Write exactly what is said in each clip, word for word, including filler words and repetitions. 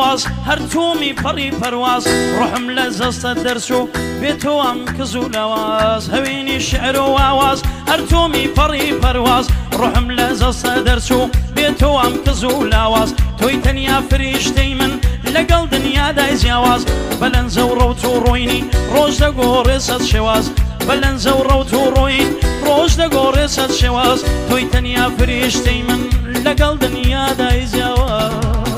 آواز هر تومی پڕی پەرواز ڕۆحم لە جەستە دەرچوو بێتەوە ئەم کز و لاواز هەوێنی شعر و ئاواز هەر تومی پەڕی پەرواز ڕۆحم لە جەستە دەرچوو بێتەوە ئەم کز و لاواز تۆی تەنیا فریشتەی من لەگەڵ دنیادای جیاواز بەلەنجە و ڕەوت و ڕۆینی ڕۆژ دەگۆڕێ سەد شێواز بەلەنجە و ڕەوت و ڕۆین ڕۆژ دەگۆڕێ سەد شێواز تۆی تەنیا فریشتەی من لەگەڵ دنیادای جیاواز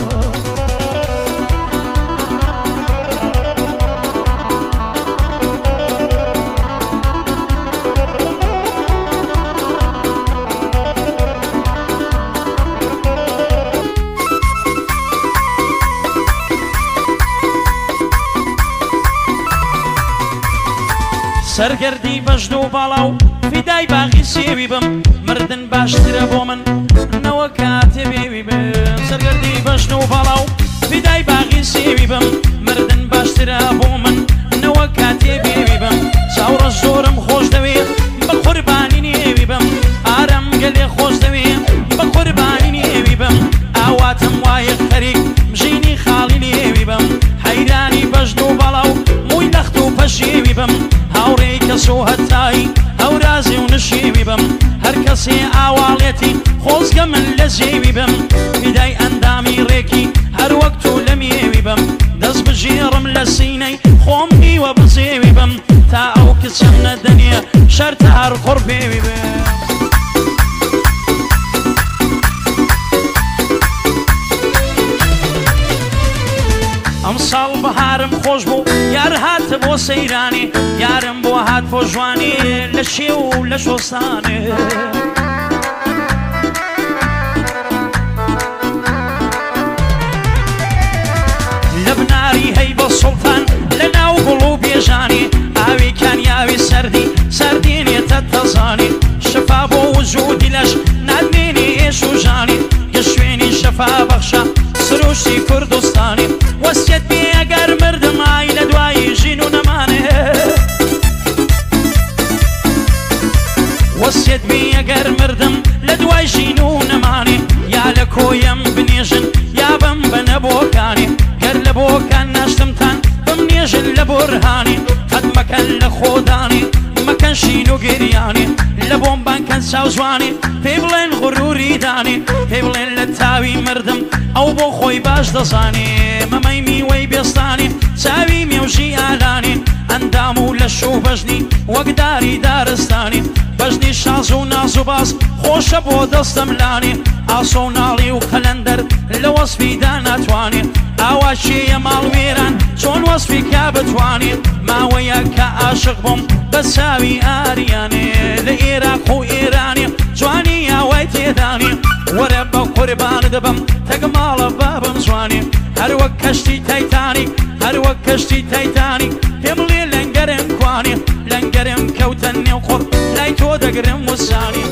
سەرگەردی بەشد و باڵا و فیدای باغی سێوی بم مردن باشترە بۆ من نەوە کاتێ بێوی بم سەرگەردی بەشد و باڵا و فیدای باغی سێوی بم مردن باشترە بۆ من نەوە کاتێ بێوی بم چاوڕە زۆرم خۆش دەوێت بە قوربانی نێوی بم ئارەم گەلێ خۆش دەوێت بە قوربانی نێوی بم ئاواتم وایە خەریک مژینی خاڵی نێوی بم حەیرانی بەشد و باڵا و مووی لەخت و پەشێوی بم هاوڕێی کەس و هەتایی هەورازی و نشێوی بم هەر کەسێ ئاواڵێتی خۆزگە من لە زێوی بم فیدای ئەندامی ڕێکی هەر وەک تۆ لە مێوی بم دەست بژێڕم لە سینەی خۆم هیوە بزێوی بم تا ئەو کچەم نەدەنێ شەرتە هەر قوڕ پێوی بم ئەمساڵ بەهارم خۆش بوو یار هاتە بۆ سەیرانێ یارم بۆ هات بۆ جوانێ لە شێو و لە شۆستانێ لە بناری هەی بە سوڵتان لە ناو گوڵ و بێژانێ ئاوی کانیاوی سەردی سەردێنێتە تەزانێ شەفا بۆ وجودی لەش نادمێنێ ئێش و ژانێ کە شوێنی شەفا بەخشە سروشتی کوردستانی وەسیەت بێ ئەگەر مردم ئای لە دوایی ژین و نەمانێ وەسیەت بێ ئەگەر مردم لە دوای ژین و نەمانێ یا لە کۆیەم بنێژن یا بم بە نەبۆکانێ گەر لە بۆکان ناشتمتان بمنێژن لە بۆرهانێ قەت مەکەن لە خۆدانێ مەکەن شین و گریانێ لە بۆمبان کەن چاو جوانێ پێی بڵێن غوروری دانێ پێی بڵێن لە تاوی مردم ئەو بۆ خۆی باش دەزانێ مەمەی میوەی بێستانێ چاوی مێوژی ئالانێ ئەندام و لە شوو بەژنی وەکداری دارستانێ بەژنی شاز و ناز و باز خۆشە بۆ دەستەم لانێ ئاسۆ و ناڵی و قەلەندەر لە وەسفیدا ناتوانێ ئاوا شێیە ماڵوێران چۆن وەسفی کا بتوانێ ماوەیە کە عاشق بووم بە چاوی ئاریانێ لە عێراق و ئێرانێ جوانی ئاوای تێدانێ وەرە بە قوربان دەبم تەگماڵە بابم جوانێ هەر وەک کەشتی تایتانی هەر وەک کەشتی تایتانی پێم بڵێ لەنگەرم کوانێ لەنگەرم کەوتە نێو قوڕ لای تۆ دەگرم وسانی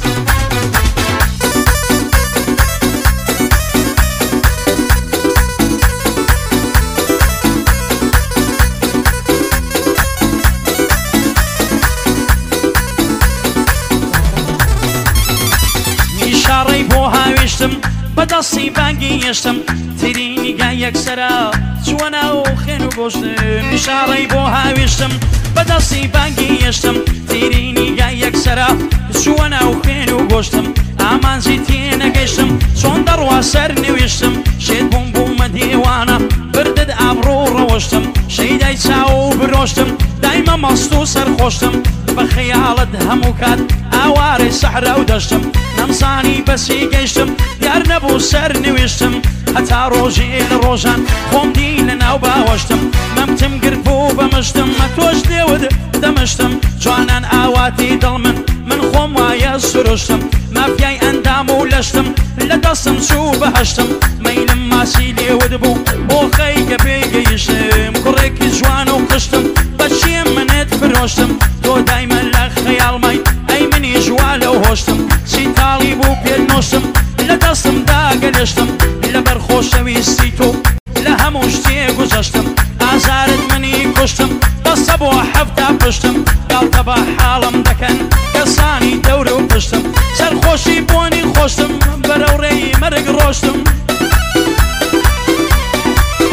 شاڕەی بۆ هاوێشتم بەدەستی بانگی هێشتم ترینیگا یەکسەرە چوەنە و خێن و گۆشتم شاڕەی بۆ هاوێشتم بەدەستی بانگی هێشتم ترینیگا یەکسەرە چوەنە و خێن و گۆشتم ئامانجی تێنەگەیشتم چۆن دەڕوا سەر نوێشتم شێت بووم بوومە دیوانە بردت ئابڕۆ ڕەوەشتم شەیدای چاو و برۆشتم دایمە مەست و سەرخۆشتم بە خەیاڵت هەموو کات ئاوارەی سەحرا و دەشتم نەمزانی بەسی گەیشتم دیار نەبوو سەر نوێشتم هەتا ڕۆژێ لە ڕۆژان خۆم دی لە ناو باوەشتم مەمتم گرت بوو بەمشتم مە تۆش لێوت دەمشتم جوانان ئاواتی دڵ من من خۆم وایە سروشتم مافیای ئەندام و لەشتم لە دەستم چوو بەهەشتم مەیلم ماسی لێوت بوو بۆ خەیگە پێگەیشتم کوڕێکی جوان و قشتم بەچیە منت فرۆشتم تۆ دایمە لە خەیاڵمای ئەی منی ژوا لەو هۆشتم سیتاڵی بوو پێت نۆشتم لە دەستم داگەلێشتم لەبەر خۆشەویستی تۆ لە هەموو شتێ گوزەشتم ئازارت منی کوشتم دەستە بۆ حەفتا پشتم گاڵتە بە حاڵم دەکەن کەسانی دەورە و پشتم سەرخۆشی بۆنی خۆشتم بەرەو ڕێی مەرگ ڕۆشتم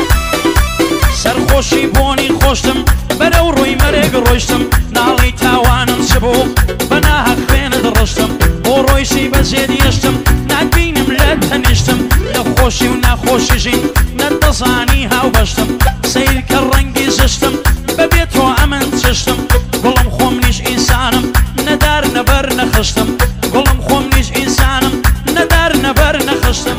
ڕۆشتم بەرەو ڕووی مەرێک ڕۆیشتم ناڵی تاوانم چبوو بەناهەق خوێنت ڕشتم بۆ ڕۆیشی بەجێریشتم ناتبینم لە تەنیشتم لە خۆشی و ناخۆشی ژین نەتدەزانی هاو بەشتم سیر کە ڕەنگی زشتم بەبێ تۆ ئەمن چشتم گوڵم خۆم نیش ئینسانم نەدار نەبەر نەخشتم گوڵم خۆم نیش ئینسانم نەدار نەبەر نەخشتم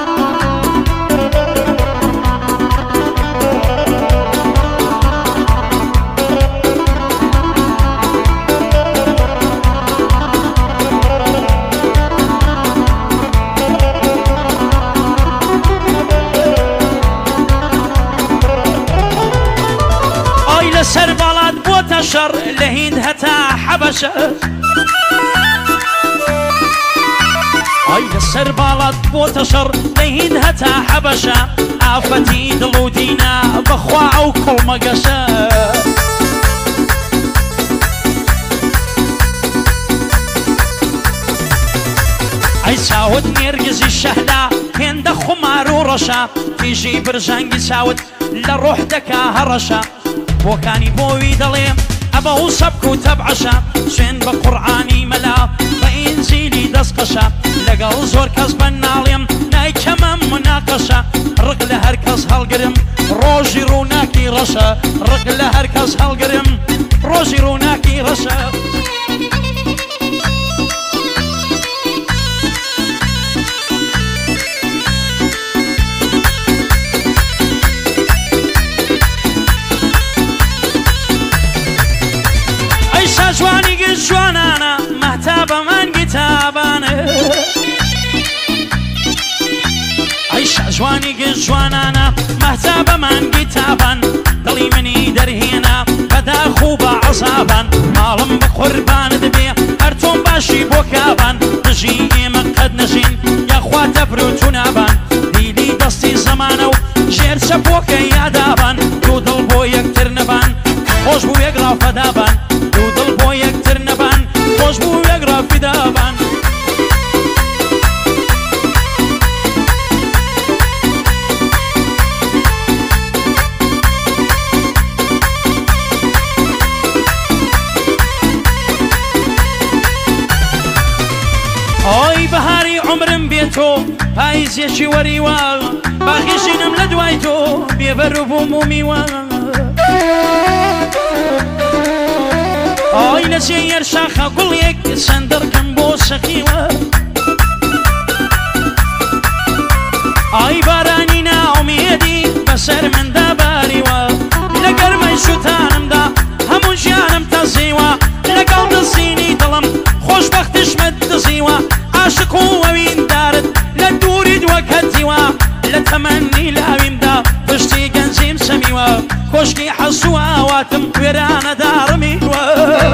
سەر باڵات بۆتە شەڕ لە هیند هەتا حەبەشە ئای لەسەر باڵات بۆتە شەڕ لە هیند هەتا حەبەشە ئافەتی دڵ و دینە بەخوا ئەو کوڵمەگەشە ئەی چاوت نێرگزی شەهدا هێندە خومار و ڕەشە تیژی برژانگی چاوت لە ڕۆح دەکا هەڕەشە بۆکانی بۆوی دەڵێم ئەبە و سەبک و تەبعەشە سوێن بە قورعانی مەلا بە ئینجیلی دەستقەشە لەگەڵ زۆر کەس بە ناڵێم نایکەمە مناقەشە ڕق لە هەر کەس هەڵگرم ڕۆژی ڕووناکی ڕەشە ڕق لە هەر کەس هەڵگرم ڕۆژی ڕووناکی ڕەشە جوانی گەش جوانانە مەهتابە مانگی تابانە ئەیشە جوانی گەش جوانانە مەهتابە مانگی تابان دڵی منی دەرهێنا بەداخ و بە عەزابان ماڵم بە قوربانت بێ هەر تۆم باشی بۆ کابان دژی ئێمە قەت نەژین یاخوا دەبرۆت و نابان دیلی دەستی زەمانە و ژێر چەپۆکە یادابان دوو دڵ بۆ یەکتر نەبان خۆش بوو یەک ڕافەدابان دوو دڵ بۆ یەکتر نەبان خۆش بوو یەک ڕافیدابان ئۆی بەهاری عومرم بێتۆ پاییزێکی وەریوە باخیشینم لە دوای تۆ بێبەر و بووم و میوە ئۆی لە جێیەر شاخە گوڵێک سەندەڕکەم بۆ سەقیوە ئای بارانی ناومێدی بەسەر مندا باریوە لە گەرمەی سوتانمدا هەموو ژیانم تەزیوە لەگەڵ دڵسینی دڵم خۆشبەختیشمت دزیوە عاشق و ئەویندارت لە دووری دووەکەتیوە لە تەمەنی لاویمدا پشتی گەنجیم سەمیوە کۆشکی حەز و ئاواتم وێرانە داڕمیوە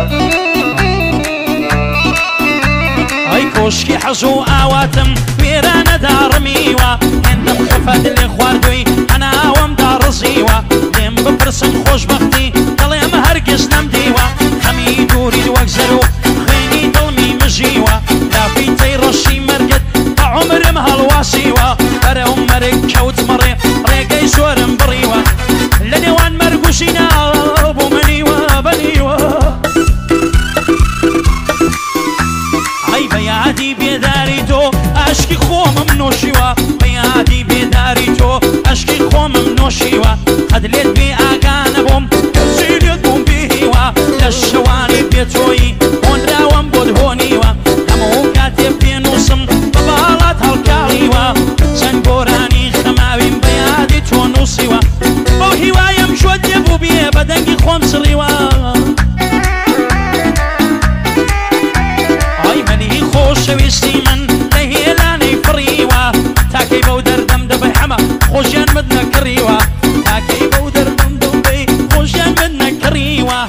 ئەی کۆشکی حەز و ئاواتم وێرانە داڕمیوە هێندەم خەفەت لێ خواردووی هەناوەمدا ڕزیوە لێم بپرسن خۆشبەختی دەڵێم هەرگیز نەمدیوە خەمی دووری وەک زەر و خوێنی دڵمی مژیوە لافی تەی ڕەشی مەرگت بە عومرم هەڵواسیوە بەرەو مەرگ کەوت مەڕێ ڕێگەی زۆرم بڕیوە لە نێوان مەرگ و ژینا بۆ منیوە بەنیوە ئەی بە یادی بێداری تۆ ئاشکی خۆمم نۆشیوە بە یادی بێداری تۆ ئاشکی خۆمم نۆشیوە قەت لێت بێ ئاگانە بۆم کەسی لێت بووم بێهیوە لە شەوانی بێتۆیی هۆنراوەم بۆت هۆنیوە هەموو کاتێ پێنووسم بە باڵات هەڵکاڵیوە چەند گۆرانی خەماویم بە یادی تۆ نووسیوە بەو هیوایم شۆت دێبوو بێ بە دەنگی خۆم سڕیوە ئای منی خۆشەویستی من لە هێلانەی فڕیوە تاکەی بەو دەردەم دەبێ حەمە خۆشیان مت نەکڕیوە تاکەی بەو دەردەم دەبێ خۆشیان مت نەکڕیوە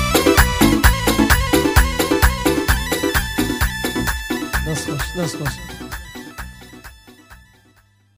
دەست خۆش دەست خۆش